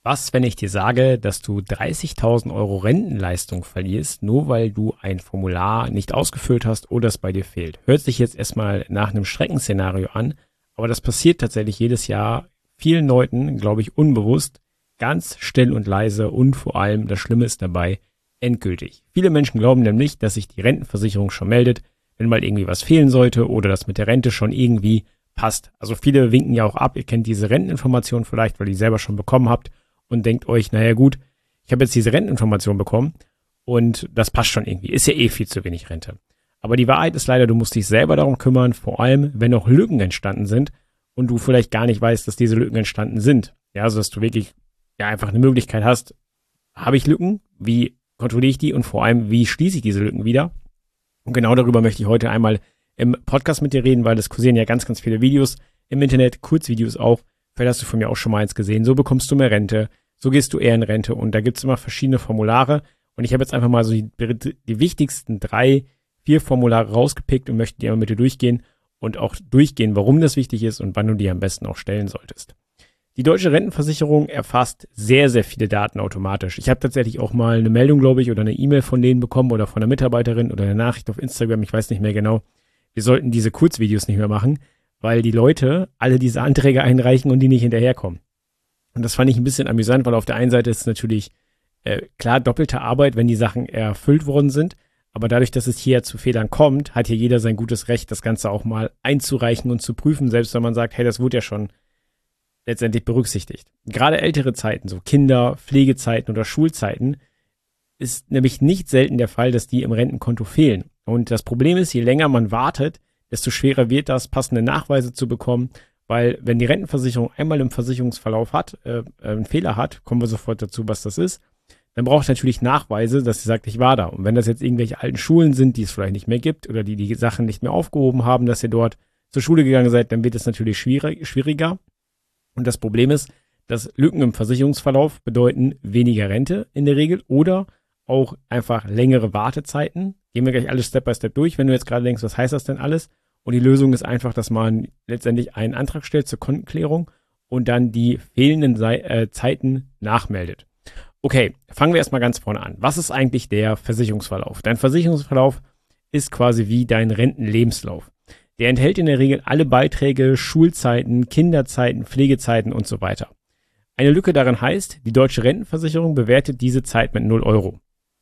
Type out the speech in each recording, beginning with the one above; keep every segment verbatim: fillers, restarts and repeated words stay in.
Was, wenn ich dir sage, dass du dreißigtausend Euro Rentenleistung verlierst, nur weil du ein Formular nicht ausgefüllt hast oder es bei dir fehlt? Hört sich jetzt erstmal nach einem Schreckensszenario an, aber das passiert tatsächlich jedes Jahr vielen Leuten, glaube ich, unbewusst, ganz still und leise und vor allem, das Schlimme ist dabei, endgültig. Viele Menschen glauben nämlich, dass sich die Rentenversicherung schon meldet, wenn mal irgendwie was fehlen sollte oder das mit der Rente schon irgendwie passt. Also viele winken ja auch ab, ihr kennt diese Renteninformation vielleicht, weil ihr die selber schon bekommen habt und denkt euch, naja gut, ich habe jetzt diese Renteninformation bekommen und das passt schon irgendwie. Ist ja eh viel zu wenig Rente. Aber die Wahrheit ist leider, du musst dich selber darum kümmern, vor allem, wenn noch Lücken entstanden sind und du vielleicht gar nicht weißt, dass diese Lücken entstanden sind. Ja, also dass du wirklich ja einfach eine Möglichkeit hast, habe ich Lücken, wie kontrolliere ich die und vor allem, wie schließe ich diese Lücken wieder? Und genau darüber möchte ich heute einmal im Podcast mit dir reden, weil es kursieren ja ganz, ganz viele Videos im Internet, Kurzvideos auch. Vielleicht hast du von mir auch schon mal eins gesehen. So bekommst du mehr Rente, so gehst du eher in Rente und da gibt's immer verschiedene Formulare. Und ich habe jetzt einfach mal so die, die wichtigsten drei, vier Formulare rausgepickt und möchte die einmal mit dir durchgehen und auch durchgehen, warum das wichtig ist und wann du die am besten auch stellen solltest. Die deutsche Rentenversicherung erfasst sehr, sehr viele Daten automatisch. Ich habe tatsächlich auch mal eine Meldung, glaube ich, oder eine E-Mail von denen bekommen oder von einer Mitarbeiterin oder eine Nachricht auf Instagram, ich weiß nicht mehr genau. Wir sollten diese Kurzvideos nicht mehr machen, weil die Leute alle diese Anträge einreichen und die nicht hinterherkommen. Und das fand ich ein bisschen amüsant, weil auf der einen Seite ist es natürlich äh, klar doppelte Arbeit, wenn die Sachen erfüllt worden sind. Aber dadurch, dass es hier zu Fehlern kommt, hat hier jeder sein gutes Recht, das Ganze auch mal einzureichen und zu prüfen, selbst wenn man sagt, hey, das wurde ja schon letztendlich berücksichtigt. Gerade ältere Zeiten, so Kinder-, Pflegezeiten oder Schulzeiten, ist nämlich nicht selten der Fall, dass die im Rentenkonto fehlen. Und das Problem ist, je länger man wartet, desto schwerer wird das, passende Nachweise zu bekommen, weil wenn die Rentenversicherung einmal im Versicherungsverlauf hat, äh, einen Fehler hat, kommen wir sofort dazu, was das ist, dann braucht es natürlich Nachweise, dass sie sagt, ich war da. Und wenn das jetzt irgendwelche alten Schulen sind, die es vielleicht nicht mehr gibt oder die die Sachen nicht mehr aufgehoben haben, dass ihr dort zur Schule gegangen seid, dann wird es natürlich schwierig, schwieriger. Und das Problem ist, dass Lücken im Versicherungsverlauf bedeuten weniger Rente in der Regel oder auch einfach längere Wartezeiten. Gehen wir gleich alles Step by Step durch, wenn du jetzt gerade denkst, was heißt das denn alles? Und die Lösung ist einfach, dass man letztendlich einen Antrag stellt zur Kontenklärung und dann die fehlenden Sei- äh, Zeiten nachmeldet. Okay, fangen wir erstmal ganz vorne an. Was ist eigentlich der Versicherungsverlauf? Dein Versicherungsverlauf ist quasi wie dein Rentenlebenslauf. Der enthält in der Regel alle Beiträge, Schulzeiten, Kinderzeiten, Pflegezeiten und so weiter. Eine Lücke darin heißt, die deutsche Rentenversicherung bewertet diese Zeit mit null Euro.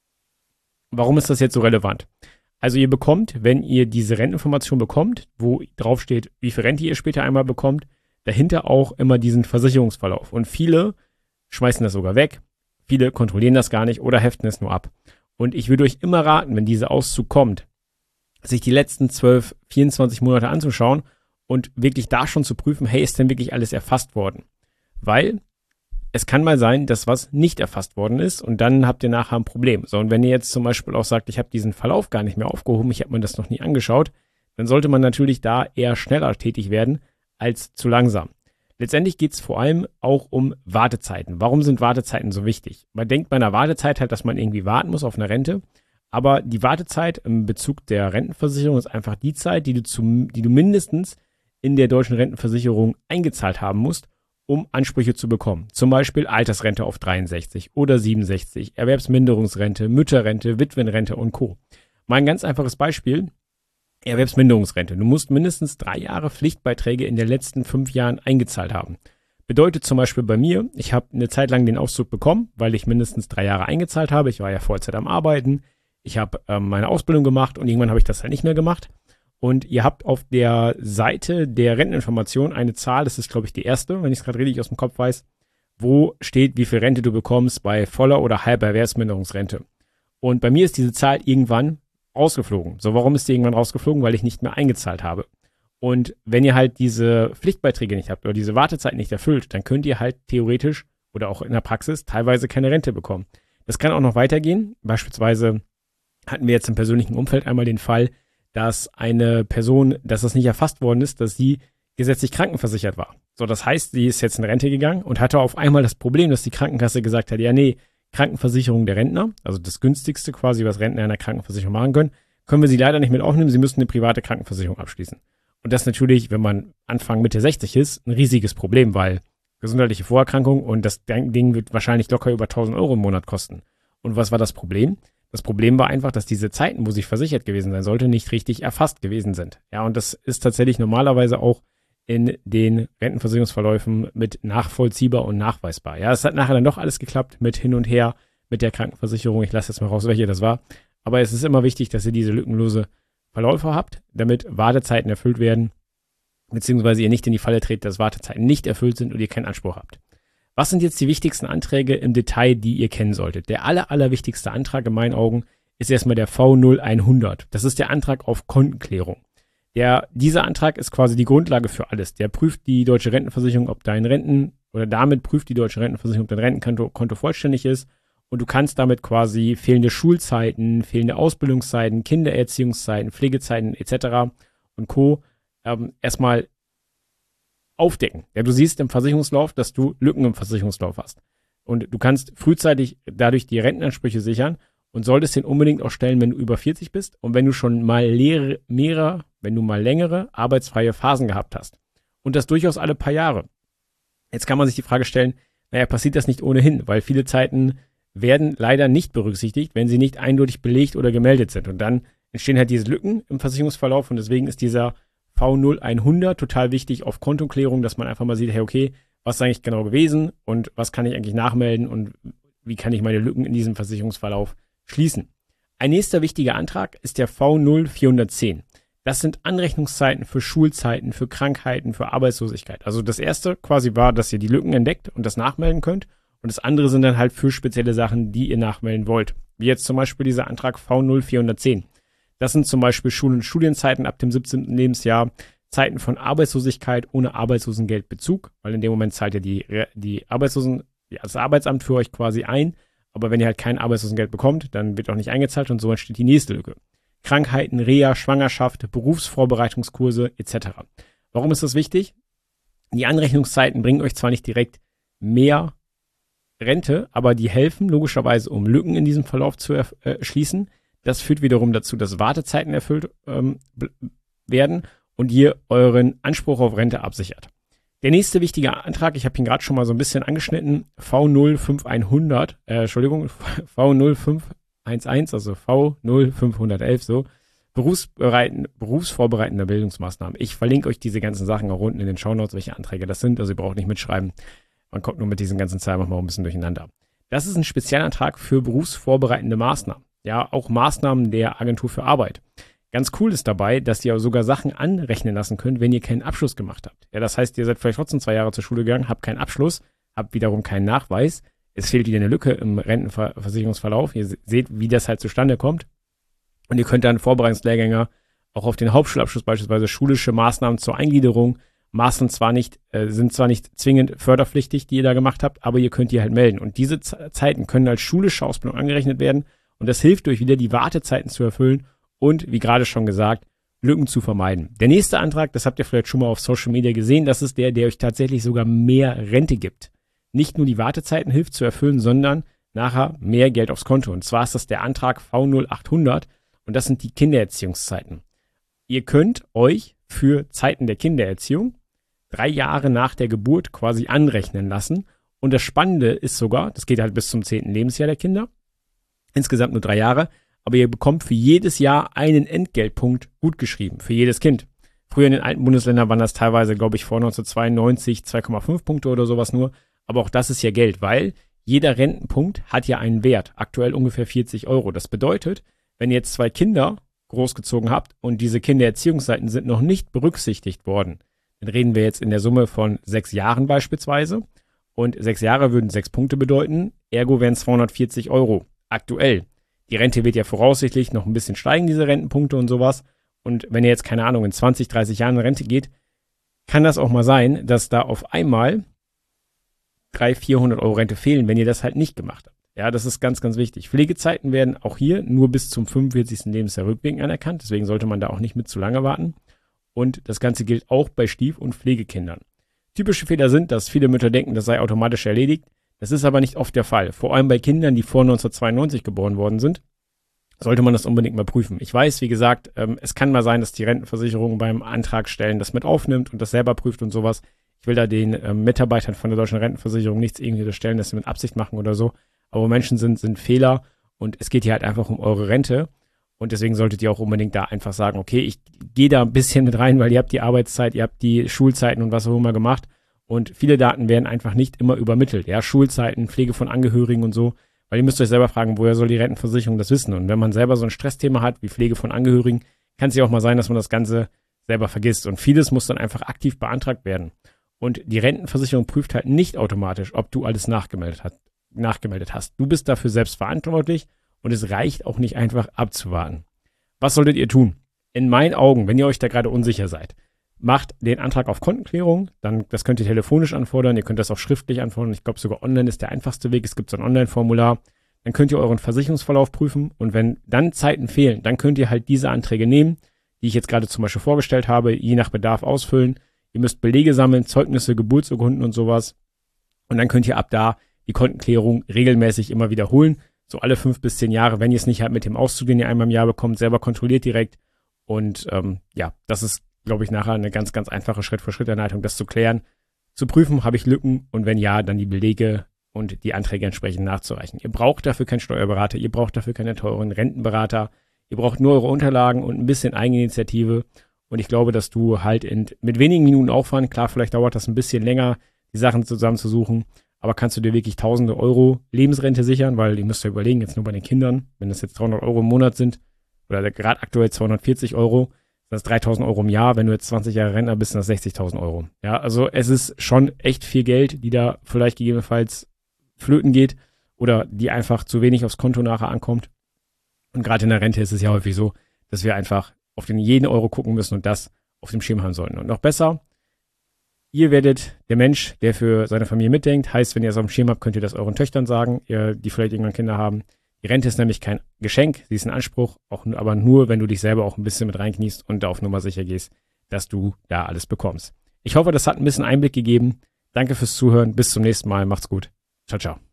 Warum ist das jetzt so relevant? Also ihr bekommt, wenn ihr diese Renteninformation bekommt, wo drauf steht, wie viel Rente ihr später einmal bekommt, dahinter auch immer diesen Versicherungsverlauf. Und viele schmeißen das sogar weg, viele kontrollieren das gar nicht oder heften es nur ab. Und ich würde euch immer raten, wenn dieser Auszug kommt, sich die letzten zwölf, vierundzwanzig Monate anzuschauen und wirklich da schon zu prüfen, hey, ist denn wirklich alles erfasst worden? Weil es kann mal sein, dass was nicht erfasst worden ist und dann habt ihr nachher ein Problem. So, und wenn ihr jetzt zum Beispiel auch sagt, ich habe diesen Verlauf gar nicht mehr aufgehoben, ich habe mir das noch nie angeschaut, dann sollte man natürlich da eher schneller tätig werden als zu langsam. Letztendlich geht es vor allem auch um Wartezeiten. Warum sind Wartezeiten so wichtig? Man denkt bei einer Wartezeit halt, dass man irgendwie warten muss auf eine Rente, aber die Wartezeit im Bezug der Rentenversicherung ist einfach die Zeit, die du, zum, die du mindestens in der deutschen Rentenversicherung eingezahlt haben musst, um Ansprüche zu bekommen. Zum Beispiel Altersrente auf dreiundsechzig oder siebenundsechzig, Erwerbsminderungsrente, Mütterrente, Witwenrente und Co. Mal ein ganz einfaches Beispiel, Erwerbsminderungsrente. Du musst mindestens drei Jahre Pflichtbeiträge in den letzten fünf Jahren eingezahlt haben. Bedeutet zum Beispiel bei mir, ich habe eine Zeit lang den Auszug bekommen, weil ich mindestens drei Jahre eingezahlt habe. Ich war ja Vollzeit am Arbeiten, ich habe ähm, meine Ausbildung gemacht und irgendwann habe ich das halt nicht mehr gemacht. Und ihr habt auf der Seite der Renteninformation eine Zahl, das ist, glaube ich, die erste, wenn ich es gerade richtig aus dem Kopf weiß, wo steht, wie viel Rente du bekommst bei voller oder halber Erwerbsminderungsrente. Und bei mir ist diese Zahl irgendwann rausgeflogen. So, warum ist die irgendwann rausgeflogen? Weil ich nicht mehr eingezahlt habe. Und wenn ihr halt diese Pflichtbeiträge nicht habt oder diese Wartezeit nicht erfüllt, dann könnt ihr halt theoretisch oder auch in der Praxis teilweise keine Rente bekommen. Das kann auch noch weitergehen. Beispielsweise hatten wir jetzt im persönlichen Umfeld einmal den Fall, dass eine Person, dass das nicht erfasst worden ist, dass sie gesetzlich krankenversichert war. So, das heißt, sie ist jetzt in Rente gegangen und hatte auf einmal das Problem, dass die Krankenkasse gesagt hat, ja nee, Krankenversicherung der Rentner, also das günstigste quasi, was Rentner in der Krankenversicherung machen können, können wir sie leider nicht mit aufnehmen, sie müssen eine private Krankenversicherung abschließen. Und das natürlich, wenn man Anfang Mitte sechzig ist, ein riesiges Problem, weil gesundheitliche Vorerkrankung und das Ding wird wahrscheinlich locker über tausend Euro im Monat kosten. Und was war das Problem? Das Problem war einfach, dass diese Zeiten, wo sie versichert gewesen sein sollte, nicht richtig erfasst gewesen sind. Ja, und das ist tatsächlich normalerweise auch in den Rentenversicherungsverläufen mit nachvollziehbar und nachweisbar. Ja, es hat nachher dann doch alles geklappt mit hin und her mit der Krankenversicherung. Ich lasse jetzt mal raus, welche das war. Aber es ist immer wichtig, dass ihr diese lückenlose Verläufe habt, damit Wartezeiten erfüllt werden, beziehungsweise ihr nicht in die Falle tretet, dass Wartezeiten nicht erfüllt sind und ihr keinen Anspruch habt. Was sind jetzt die wichtigsten Anträge im Detail, die ihr kennen solltet? Der aller, aller wichtigste Antrag in meinen Augen ist erstmal der V null hundert. Das ist der Antrag auf Kontenklärung. Der, dieser Antrag ist quasi die Grundlage für alles. Der prüft die deutsche Rentenversicherung, ob dein Renten, oder damit prüft die deutsche Rentenversicherung, ob dein Rentenkonto Konto vollständig ist. Und du kannst damit quasi fehlende Schulzeiten, fehlende Ausbildungszeiten, Kindererziehungszeiten, Pflegezeiten et cetera und Co. Ähm, erstmal aufdecken. Ja, du siehst im Versicherungslauf, dass du Lücken im Versicherungslauf hast. Und du kannst frühzeitig dadurch die Rentenansprüche sichern und solltest den unbedingt auch stellen, wenn du über vierzig bist und wenn du schon mal leere, mehrere, wenn du mal längere arbeitsfreie Phasen gehabt hast. Und das durchaus alle paar Jahre. Jetzt kann man sich die Frage stellen, naja, passiert das nicht ohnehin, weil viele Zeiten werden leider nicht berücksichtigt, wenn sie nicht eindeutig belegt oder gemeldet sind. Und dann entstehen halt diese Lücken im Versicherungsverlauf und deswegen ist dieser V null hundert total wichtig auf Kontoklärung, dass man einfach mal sieht, hey, okay, was ist eigentlich genau gewesen und was kann ich eigentlich nachmelden und wie kann ich meine Lücken in diesem Versicherungsverlauf schließen. Ein nächster wichtiger Antrag ist der V null vierhundertzehn. Das sind Anrechnungszeiten für Schulzeiten, für Krankheiten, für Arbeitslosigkeit. Also das erste quasi war, dass ihr die Lücken entdeckt und das nachmelden könnt. Und das andere sind dann halt für spezielle Sachen, die ihr nachmelden wollt. Wie jetzt zum Beispiel dieser Antrag V null vierhundertzehn. Das sind zum Beispiel Schul- und Studienzeiten ab dem siebzehnten Lebensjahr, Zeiten von Arbeitslosigkeit ohne Arbeitslosengeldbezug, weil in dem Moment zahlt ja die, die Arbeitslosen, das Arbeitsamt für euch quasi ein. Aber wenn ihr halt kein Arbeitslosengeld bekommt, dann wird auch nicht eingezahlt und so entsteht die nächste Lücke. Krankheiten, Reha, Schwangerschaft, Berufsvorbereitungskurse et cetera. Warum ist das wichtig? Die Anrechnungszeiten bringen euch zwar nicht direkt mehr Rente, aber die helfen logischerweise, um Lücken in diesem Verlauf zu äh, schließen. Das führt wiederum dazu, dass Wartezeiten erfüllt ähm, werden und ihr euren Anspruch auf Rente absichert. Der nächste wichtige Antrag, ich habe ihn gerade schon mal so ein bisschen angeschnitten, V null fünfhundert, äh, Entschuldigung, V null fünfhundertelf, also V null fünfhundertelf, so, Berufsbereiten, berufsvorbereitende Bildungsmaßnahmen. Ich verlinke euch diese ganzen Sachen auch unten in den Shownotes, welche Anträge das sind, also ihr braucht nicht mitschreiben. Man kommt nur mit diesen ganzen Zahlen manchmal ein bisschen durcheinander. Das ist ein Spezialantrag für berufsvorbereitende Maßnahmen. Ja, auch Maßnahmen der Agentur für Arbeit. Ganz cool ist dabei, dass ihr sogar Sachen anrechnen lassen könnt, wenn ihr keinen Abschluss gemacht habt. Ja, das heißt, ihr seid vielleicht trotzdem zwei Jahre zur Schule gegangen, habt keinen Abschluss, habt wiederum keinen Nachweis. Es fehlt wieder eine Lücke im Rentenversicherungsverlauf. Ihr seht, wie das halt zustande kommt. Und ihr könnt dann Vorbereitungslehrgänger auch auf den Hauptschulabschluss beispielsweise schulische Maßnahmen zur Eingliederung, Maßnahmen zwar nicht, äh, sind zwar nicht zwingend förderpflichtig, die ihr da gemacht habt, aber ihr könnt die halt melden. Und diese Z- Zeiten können als schulische Ausbildung angerechnet werden. Und das hilft euch wieder, die Wartezeiten zu erfüllen und, wie gerade schon gesagt, Lücken zu vermeiden. Der nächste Antrag, das habt ihr vielleicht schon mal auf Social Media gesehen, das ist der, der euch tatsächlich sogar mehr Rente gibt. Nicht nur die Wartezeiten hilft zu erfüllen, sondern nachher mehr Geld aufs Konto. Und zwar ist das der Antrag V null achthundert und das sind die Kindererziehungszeiten. Ihr könnt euch für Zeiten der Kindererziehung drei Jahre nach der Geburt quasi anrechnen lassen. Und das Spannende ist sogar, das geht halt bis zum zehnten Lebensjahr der Kinder, insgesamt nur drei Jahre, aber ihr bekommt für jedes Jahr einen Entgeltpunkt gutgeschrieben, für jedes Kind. Früher in den alten Bundesländern waren das teilweise, glaube ich, vor neunzehnhundertzweiundneunzig zwei Komma fünf Punkte oder sowas nur. Aber auch das ist ja Geld, weil jeder Rentenpunkt hat ja einen Wert, aktuell ungefähr vierzig Euro. Das bedeutet, wenn ihr jetzt zwei Kinder großgezogen habt und diese Kindererziehungszeiten sind noch nicht berücksichtigt worden, dann reden wir jetzt in der Summe von sechs Jahren beispielsweise. Und sechs Jahre würden sechs Punkte bedeuten, ergo wären es zweihundertvierzig Euro aktuell. Die Rente wird ja voraussichtlich noch ein bisschen steigen, diese Rentenpunkte und sowas. Und wenn ihr jetzt, keine Ahnung, in zwanzig, dreißig Jahren in Rente geht, kann das auch mal sein, dass da auf einmal dreihundert, vierhundert Euro Rente fehlen, wenn ihr das halt nicht gemacht habt. Ja, das ist ganz, ganz wichtig. Pflegezeiten werden auch hier nur bis zum fünfundvierzigsten Lebensjahr rückwirkend anerkannt. Deswegen sollte man da auch nicht mit zu lange warten. Und das Ganze gilt auch bei Stief- und Pflegekindern. Typische Fehler sind, dass viele Mütter denken, das sei automatisch erledigt. Das ist aber nicht oft der Fall. Vor allem bei Kindern, die vor neunzehnhundertzweiundneunzig geboren worden sind, sollte man das unbedingt mal prüfen. Ich weiß, wie gesagt, ähm, es kann mal sein, dass die Rentenversicherung beim Antrag stellen das mit aufnimmt und das selber prüft und sowas. Ich will da den ähm, Mitarbeitern von der Deutschen Rentenversicherung nichts irgendwie unterstellen, dass sie mit Absicht machen oder so. Aber wo Menschen sind, sind Fehler und es geht hier halt einfach um eure Rente. Und deswegen solltet ihr auch unbedingt da einfach sagen, okay, ich gehe da ein bisschen mit rein, weil ihr habt die Arbeitszeit, ihr habt die Schulzeiten und was auch immer gemacht. Und viele Daten werden einfach nicht immer übermittelt. Ja, Schulzeiten, Pflege von Angehörigen und so. Weil ihr müsst euch selber fragen, woher soll die Rentenversicherung das wissen? Und wenn man selber so ein Stressthema hat, wie Pflege von Angehörigen, kann es ja auch mal sein, dass man das Ganze selber vergisst. Und vieles muss dann einfach aktiv beantragt werden. Und die Rentenversicherung prüft halt nicht automatisch, ob du alles nachgemeldet, hat, nachgemeldet hast. Du bist dafür selbst verantwortlich und es reicht auch nicht einfach abzuwarten. Was solltet ihr tun? In meinen Augen, wenn ihr euch da gerade unsicher seid, macht den Antrag auf Kontenklärung, dann das könnt ihr telefonisch anfordern, ihr könnt das auch schriftlich anfordern, ich glaube sogar online ist der einfachste Weg, es gibt so ein Online-Formular, dann könnt ihr euren Versicherungsverlauf prüfen und wenn dann Zeiten fehlen, dann könnt ihr halt diese Anträge nehmen, die ich jetzt gerade zum Beispiel vorgestellt habe, je nach Bedarf ausfüllen, ihr müsst Belege sammeln, Zeugnisse, Geburtsurkunden und sowas und dann könnt ihr ab da die Kontenklärung regelmäßig immer wiederholen, so alle fünf bis zehn Jahre, wenn ihr es nicht halt mit dem Auszug, den ihr einmal im Jahr bekommt, selber kontrolliert direkt und ähm, ja, das ist glaube ich, nachher eine ganz, ganz einfache Schritt-für-Schritt-Anleitung, das zu klären, zu prüfen, habe ich Lücken und wenn ja, dann die Belege und die Anträge entsprechend nachzureichen. Ihr braucht dafür keinen Steuerberater, ihr braucht dafür keine teuren Rentenberater, ihr braucht nur eure Unterlagen und ein bisschen Eigeninitiative und ich glaube, dass du halt in, mit wenigen Minuten Aufwand, klar, vielleicht dauert das ein bisschen länger, die Sachen zusammenzusuchen, aber kannst du dir wirklich tausende Euro Lebensrente sichern, weil ihr müsst ja überlegen, jetzt nur bei den Kindern, wenn das jetzt dreihundert Euro im Monat sind oder gerade aktuell zweihundertvierzig Euro, das ist dreitausend Euro im Jahr, wenn du jetzt zwanzig Jahre Rentner bist, sind das sechzigtausend Euro. Ja, also es ist schon echt viel Geld, die da vielleicht gegebenenfalls flöten geht oder die einfach zu wenig aufs Konto nachher ankommt. Und gerade in der Rente ist es ja häufig so, dass wir einfach auf den jeden Euro gucken müssen und das auf dem Schirm haben sollten. Und noch besser, ihr werdet der Mensch, der für seine Familie mitdenkt. Heißt, wenn ihr es auf dem Schirm habt, könnt ihr das euren Töchtern sagen, ihr, die vielleicht irgendwann Kinder haben. Die Rente ist nämlich kein Geschenk, sie ist ein Anspruch, auch, aber nur, wenn du dich selber auch ein bisschen mit reinkniest und auf Nummer sicher gehst, dass du da alles bekommst. Ich hoffe, das hat ein bisschen Einblick gegeben. Danke fürs Zuhören, bis zum nächsten Mal, macht's gut. Ciao, ciao.